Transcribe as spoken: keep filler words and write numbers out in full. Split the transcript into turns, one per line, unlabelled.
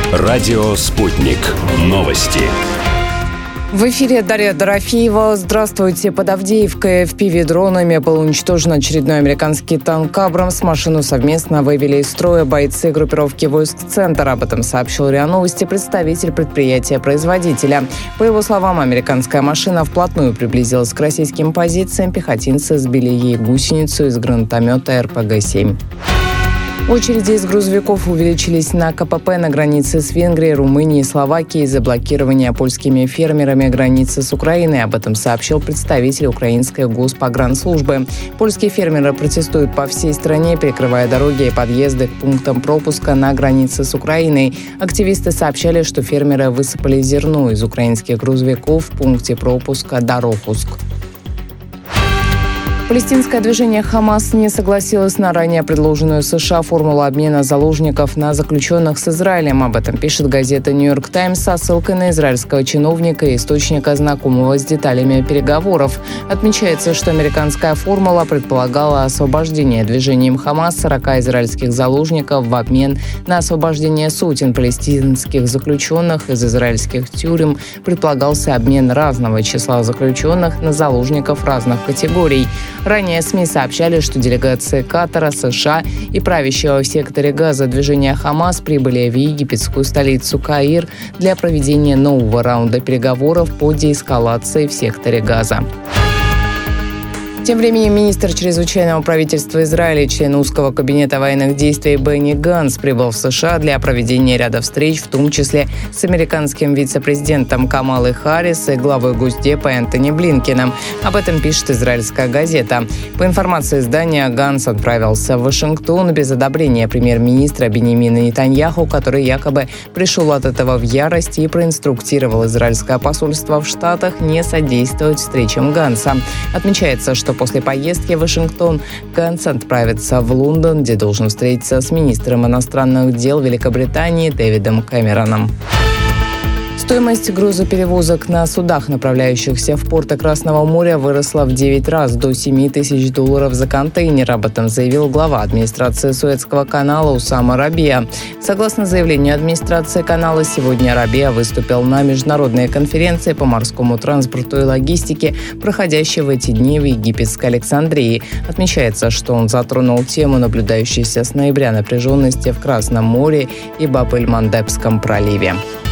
Радио «Спутник». Новости.
В эфире Дарья Дорофеева. Здравствуйте. Под Авдеевкой эф пи ви-дронами был уничтожен очередной американский танк «Абрамс». Машину совместно вывели из строя бойцы группировки войск «Центр». Об этом сообщил РИА Новости представитель предприятия-производителя. По его словам, американская машина вплотную приблизилась к российским позициям. Пехотинцы сбили ей гусеницу из гранатомета эр пэ гэ семь. Очереди из грузовиков увеличились на ка пэ пэ на границе с Венгрией, Румынией и Словакией из-за блокирования польскими фермерами границы с Украиной. Об этом сообщил представитель украинской госпогранслужбы. Польские фермеры протестуют по всей стране, перекрывая дороги и подъезды к пунктам пропуска на границе с Украиной. Активисты сообщали, что фермеры высыпали зерно из украинских грузовиков в пункте пропуска Дорохуск. Палестинское движение «Хамас» не согласилось на ранее предложенную США формулу обмена заложников на заключенных с Израилем. Об этом пишет газета «Нью-Йорк Таймс» со ссылкой на израильского чиновника и источника, знакомого с деталями переговоров. Отмечается, что американская формула предполагала освобождение движением «Хамас» сорока израильских заложников в обмен на освобождение сотен палестинских заключенных из израильских тюрем. Предполагался обмен разного числа заключенных на заложников разных категорий. Ранее СМИ сообщали, что делегации Катара, США и правящего в секторе Газа движения «Хамас» прибыли в египетскую столицу Каир для проведения нового раунда переговоров по деэскалации в секторе Газа. Тем временем министр чрезвычайного правительства Израиля, член узкого кабинета военных действий Бенни Ганц прибыл в США для проведения ряда встреч, в том числе с американским вице-президентом Камалой Харрис и главой Госдепа Энтони Блинкеном. Об этом пишет израильская газета. По информации издания, Ганц отправился в Вашингтон без одобрения премьер-министра Биньямина Нетаньяху, который якобы пришел от этого в ярость и проинструктировал израильское посольство в Штатах не содействовать встречам Ганца. Отмечается, что после поездки в Вашингтон Ганц отправится в Лондон, где должен встретиться с министром иностранных дел Великобритании Дэвидом Кэмероном. Стоимость грузоперевозок на судах, направляющихся в порты Красного моря, выросла в девять раз до семи тысяч долларов за контейнер. Об этом заявил глава администрации Суэцкого канала Усама Рабиа. Согласно заявлению администрации канала, сегодня Рабиа выступил на международной конференции по морскому транспорту и логистике, проходящей в эти дни в египетской Александрии. Отмечается, что он затронул тему наблюдающейся с ноября напряженности в Красном море и Баб-эль-Мандебском проливе.